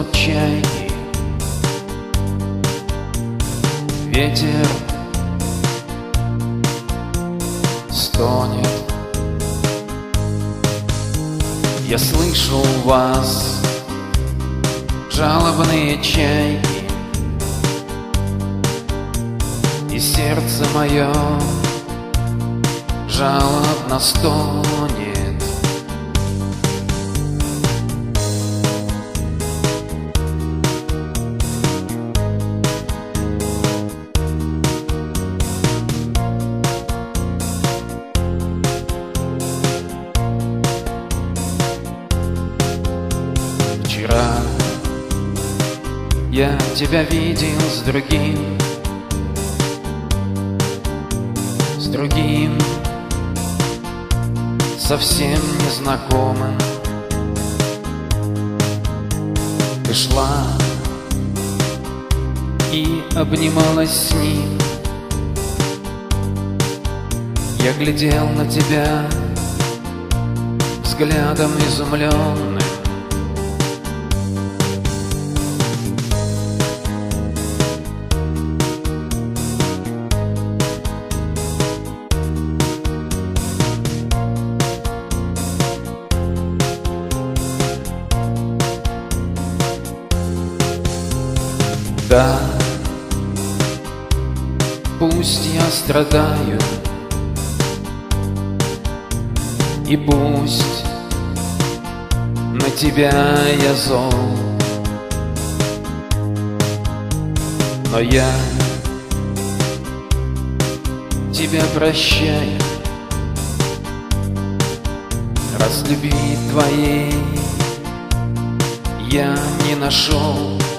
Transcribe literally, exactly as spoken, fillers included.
стонут чайки, ветер стонет. Я слышу вас, жалобные чайки, и сердце мое жалобно стонет. Вчера я тебя видел с другим, с другим, совсем незнакомым. Ты шла и обнималась с ним. Я глядел на тебя взглядом изумленным. Да, пусть я страдаю, и пусть на тебя я зол, но я тебя прощаю, раз любви твоей я не нашел.